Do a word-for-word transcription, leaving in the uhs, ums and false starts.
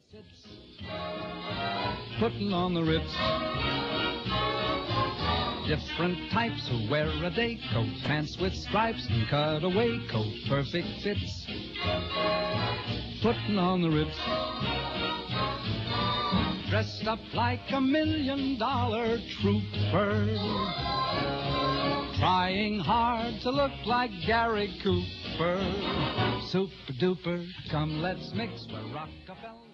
sits, putting on the Ritz. Different types who wear a day coat, pants with stripes and cutaway coat, perfect fits, putting on the Ritz. Dressed up like a million-dollar trooper, trying hard to look like Gary Cooper. Super duper, come let's mix where Rockefeller.